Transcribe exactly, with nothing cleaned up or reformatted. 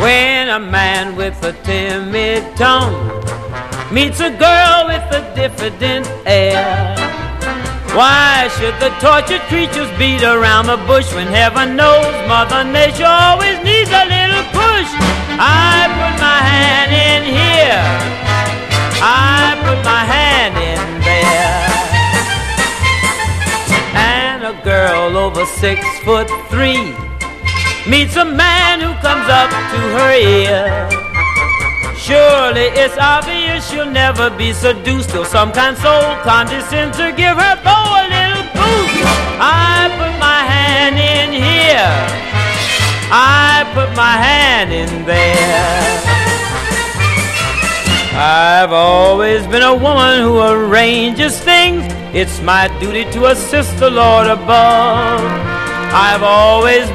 When a man with a timid tongue meets a girl with a diffident air, why should the tortured creatures beat around the bush when heaven knows Mother Nature always needs a little push? I put my hand in here, I put my hand in there, and a girl over six foot three meets a man who comes up to her ear. Surely it's obvious she'll never be seduced till some kind soul condescends to give her bow a little boost. I put my hand in here, I put my hand in there. I've always been a woman who arranges things. It's my duty to assist the Lord above. I've always